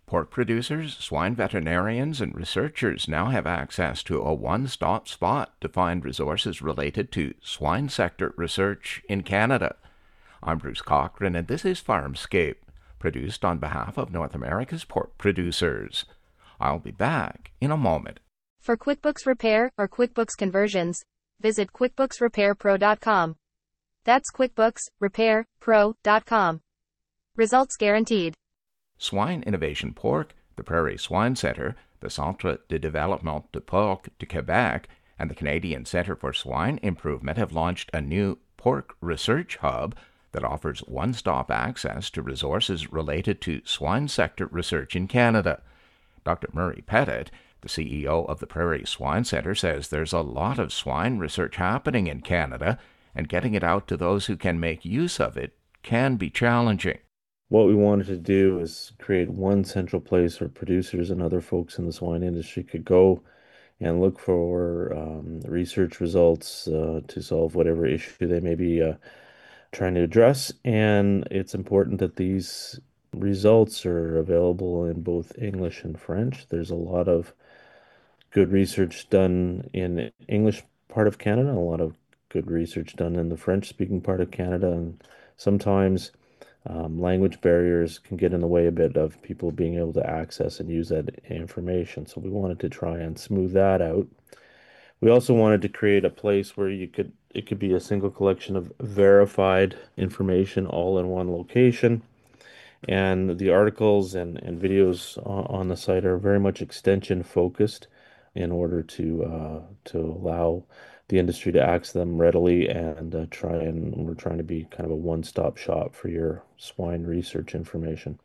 Pork producers, swine veterinarians, and researchers now have access to a one-stop spot to find resources related to swine sector research in Canada. I'm Bruce Cochran, and this is Farmscape, produced on behalf of North America's pork producers. I'll be back in a moment. For QuickBooks Repair or QuickBooks conversions, visit QuickBooksRepairPro.com. That's QuickBooksRepairPro.com. Results guaranteed. Swine Innovation Pork, the Prairie Swine Centre, the Centre de Développement du Porc de Québec, and the Canadian Centre for Swine Improvement have launched a new pork research hub that offers one-stop access to resources related to swine sector research in Canada. Dr. Murray Pettit, the CEO of the Prairie Swine Centre, says there's a lot of swine research happening in Canada, and getting it out to those who can make use of it can be challenging. What we wanted to do is create one central place where producers and other folks in the swine industry could go and look for research results to solve whatever issue they may be trying to address. And it's important that these results are available in both English and French. There's a lot of good research done in English part of Canada, a lot of good research done in the French-speaking part of Canada, and sometimes language barriers can get in the way a bit of people being able to access and use that information. So we wanted to try and smooth that out. We also wanted to create a place where it could be a single collection of verified information all in one location. And the articles and videos on the site are very much extension focused in order to allow the industry to access them readily and we're trying to be kind of a one-stop shop for your swine research information.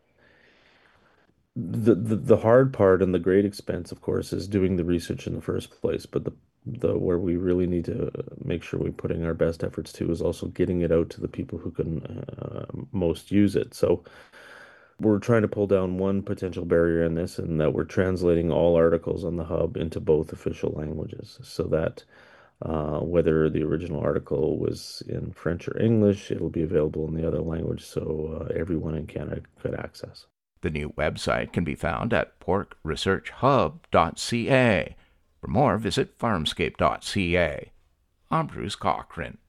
The hard part and the great expense, of course, is doing the research in the first place. But the where we really need to make sure we're putting our best efforts to is also getting it out to the people who can most use it. So we're trying to pull down one potential barrier in this, and that we're translating all articles on the hub into both official languages, so that whether the original article was in French or English, it'll be available in the other language so everyone in Canada could access. The new website can be found at porkresearchhub.ca. For more, visit farmscape.ca. I'm Bruce Cochran.